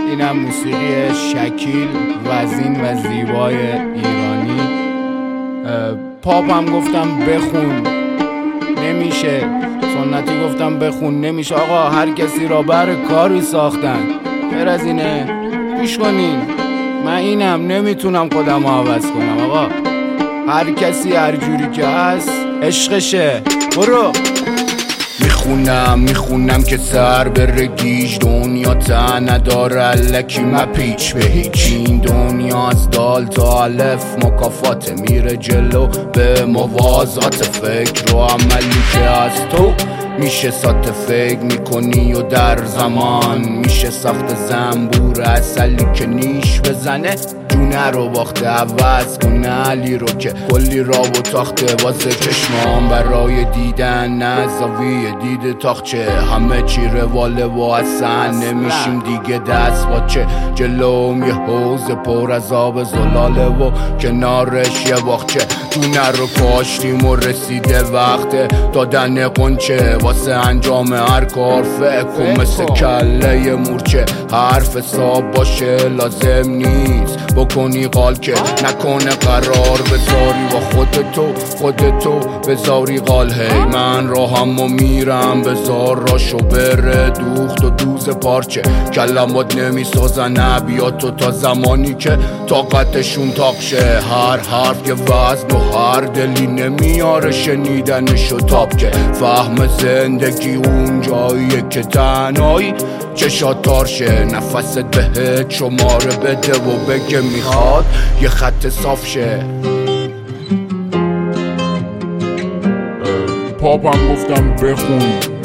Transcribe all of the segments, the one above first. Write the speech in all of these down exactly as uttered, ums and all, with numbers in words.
اینم موسیقی شکیل وزین و زیبای ایرانی. پاپ هم گفتم بخون نمیشه، سنتی گفتم بخون نمیشه. آقا هر کسی را بر کاری ساختن، غیر از اینه گوش کنین. من اینم نمیتونم خودم رو عوض کنم. آقا هر کسی هر جوری که هست عشقشه. برو میخونم میخونم که سر بره گیج، دنیا تا نداره الکی مپیچ به هیچ. این دنیا از دال تا الف مکافات، میره جلو به موازات. فکر و عملی که از تو میشه سات فکر میکنی و در زمان میشه ساخت زنبور اصلی که نیش بزنه. جونه رو باخته عوض کنه علی رو که کلی را و تاخته واسه چشمان برای دیدن نه زاویه دید تاخچه. همه چی رواله و اصلا نمیشیم دیگه دست باچه. جلوم یه حوض پر از آب زلاله و کنارش یه باغچه. دونه رو کاشتیم و رسیده وقت دادن قنچه. واسه انجام هر کار فکر کن مثل کله مورچه. حرف حساب باشه لازم نیست بکنی قال که نکنه قرار بذاری با خودتو خودتو بذاری قال. هی من راهم و میرم بذار راشو بره دوخت و دوز پارچه. کلمات نمیسازن ابیاتو تا زمانی که طاقتشون تاقشه. هر حرف یه وزن و هر دلی نمیاره شنیدنشو تاب که. فهم زندگی اون جاییه که تنهایی چشات تارشه. نفست بهت شماره بده و بگه میخواد یه خط صاف شه. پاپم گفتم بخون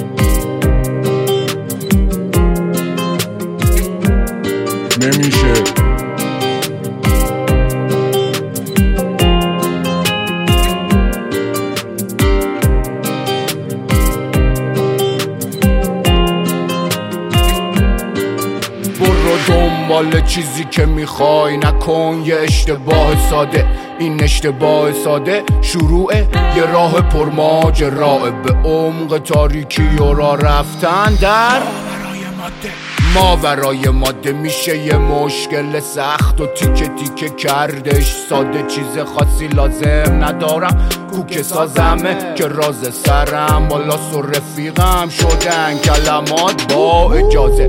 نمیشه. دنبال چیزی که میخوای نکن یه اشتباه ساده. این اشتباه ساده شروع یه راه پرماجرا به عمق تاریکی و راه رفتن در ماورای ماده. میشه یه مشکل سخت و تیکه تیکه کردش ساده. چیز خاصی لازم ندارم کوک سازمه که راز سرم بالاست و رفیقم شدن کلمات با اجازه.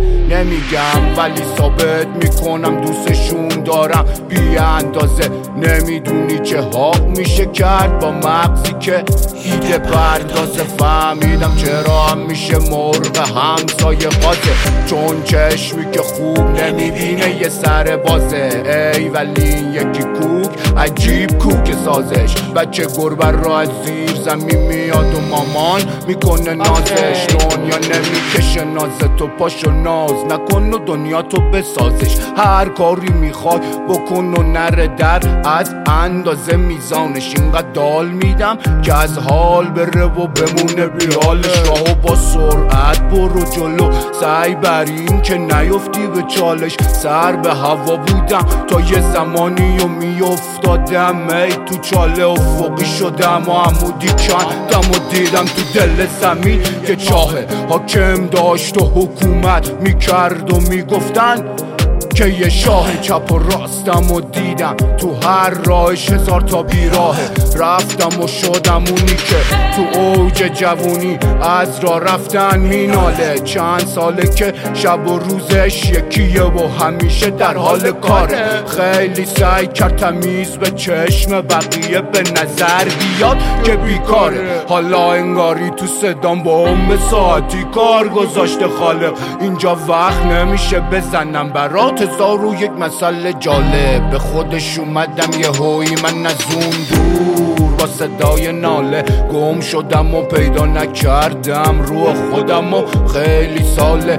نمیگم ولی ثابت میکنم دوستشون دارم بی اندازه. نمیدونی چه ها میشه کرد با مغزی که ایده پردازه. فهمیدم چرا هم میشه مرغ همسایه قاطه، چون چشمی که خوب نمیبینه یه سر بازه. ای ولی این یکی کوک عجیب کوک سازش. بچه گربه را از زیر زمین میاد و مامان میکنه نازش. دنیا نمیکشه ناز تو پاشو ناز نکن و دنیا تو بسازش. هر کاری میخوای بکن و نره در از اندازه میزانش. اینقدر دال میدم که از حال بره و بمونه بیالش. راهو با سرعت برو جلو سعی بر این که نیفتی به چالش. سر به هوا بودم تا یه زمانی و میافتادم ای تو چاله افقی شدم و عمودی کندم و دیدم تو دل زمین که چاه حاکم داشت و حکومت میکرد و میگفتن که یه شاه. چپ و راستم و دیدم تو هر راهش هزار تا بیراهه. رفتم و شدم اونی که تو اوج جوونی از راه رفتن میناله. چند ساله که شب و روزش یکیه و همیشه در حال کاره. خیلی سعی کرد تمیز به چشم بقیه به نظر بیاد که بیکاره. حالا انگاری تو صدام با ام ساعتی کار گذاشته خالق. اینجا وقت نمیشه بزنم برات هزار و یک مسئله جالب. به خودش اومدم یه هوی من از اون دور با صدای ناله. گم شدم و پیدا نکردم رو خودم و خیلی ساله.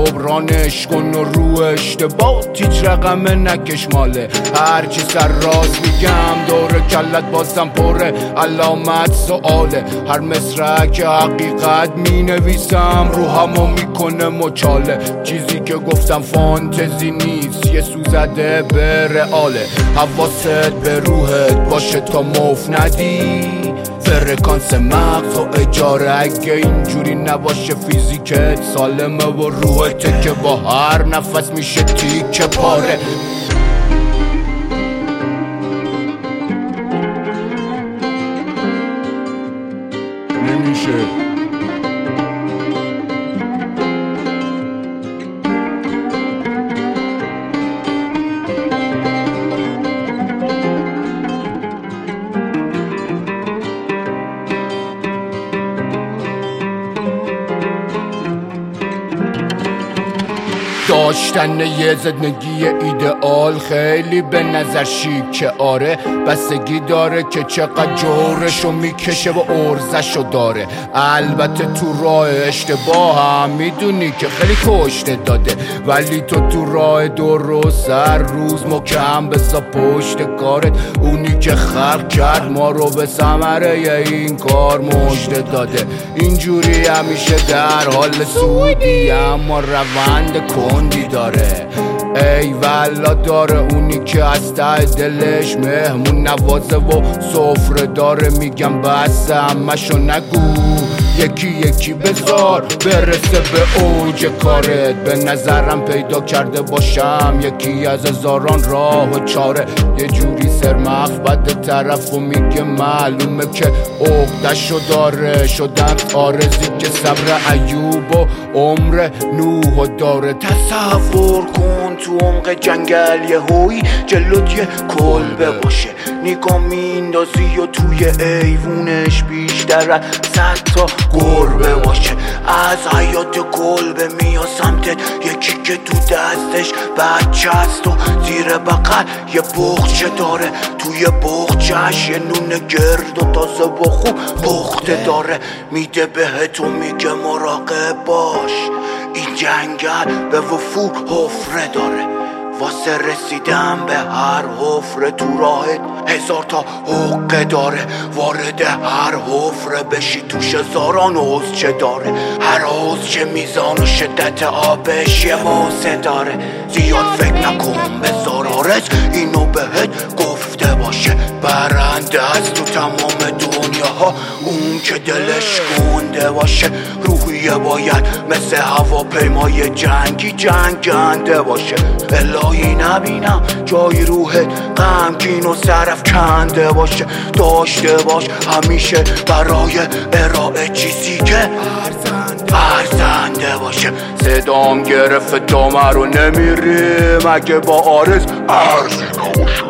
جبرانش کن و رو اشتباه تیچ رقم نکش ماله. هرچی سر راز میگم دور کلت بازم پره علامت سؤاله. هر مصرع که حقیقت مینویسم روحمو میکنه مچاله. چیزی که گفتم فانتزی نیست یه سوزده به رئاله. حواست به روحت باشه تا مف ندی فرکانس مغز و اجاره. اگه اینجوری نباشه فیزیکت سالمه و روحته که با هر نفس میشه تیکه پاره. نمیشه داشتن یه زندگی ایدئال خیلی به نظر شیکه، آره بستگی داره که چقدر جورشو میکشه و ارزشو داره. البته تو راه اشتباه هم میدونی که خیلی کشته داده، ولی تو تو راه درست هر روز محکم بسا پشت کارت. اونی که خلق کرد ما رو به ثمره این کار مژده داده. اینجوری همیشه در حال سودی اما روند کندی داره. ای والا داره اونی که از ته دلش مهمون نوازه و سفره داره. میگم بس همشو نگو، یکی یکی بذار برسه به اوج کارت. به نظرم پیدا کرده باشم یکی از هزاران راه و چاره. یه جوری سرمخ بده طرف و میگه معلومه که عقدشو داره. شدن آرزی که صبر ایوب و عمر نوح داره. تصور کن تو عمق جنگل یه هوی جلوت یه کلبه باشه، نگاه میندازی و توی ایوونش بیشتر از صد تا گربه باشه. از حیات کلبه میاد سمتت یکی که تو دستش بچه است و زیر بغل یه بغچه داره. توی بغچهش یه نون گرد و تازه و خوب پخته داره. میده بهت و میگه مراقب باش، این جنگل به وفور حفره داره. واسه رسیدن به هر حفره تو راهت هزار تا حقه داره. وارد هر حفره بشی توش هزاران حوضچه داره. هر حوضچه میزان و شدت آبش یه واسه داره. زیاد فکر نکن بذار آرز اینو بهت گفته باشه. برنده از تو تمام دنیاها اون که دلش گنده باشه. روحیه باید مثل هواپیمای جنگی جنگنده باشه. الهی نبینم جای روحت غمگین و سرف کنده باشه. داشته باش همیشه برای ارائه چیزی که ارزنده باشه. صدام گرفت دامه رو نمیریم اگه با آرز ارزی نباشه.